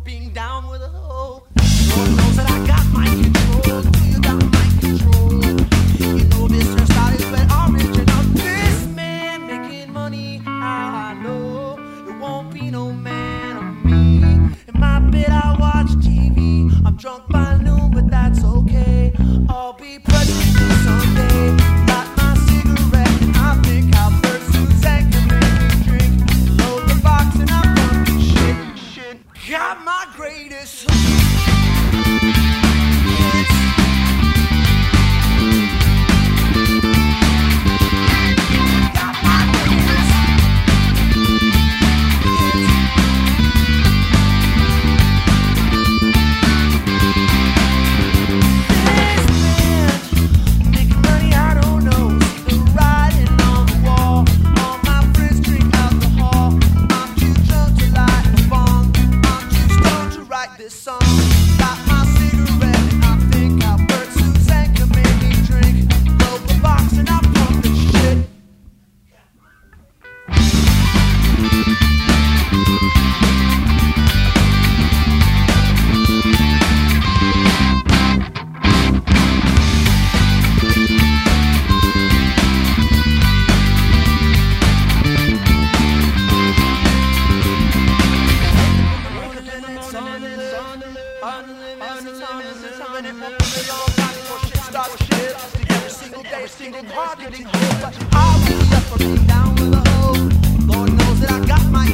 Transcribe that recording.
being down with a hoe. Lord knows that I got my control. You got my control. You know this hairstyle is very original. This man making money, I know it won't be no man of me. In my bed I watch TV. I'm drunk by noon, but that's okay. I'll be president someday. Light my cigarette and I think how Bert Suzanne can make me drink. Load the box and I'm pumping shit. Got my greatest hits. Got my greatest hits. Making money, I don't know. The writing on the wall. All my friends drink alcohol. I'm too drunk to light a bong. I'm too stoned to write this song. Light my cigarette and I think how Bert Suzanne can make me drink. Load the box and I'm pumping shit. Every single day, single hard getting home. But I will be up for being down with a hoe. Lord knows that I got my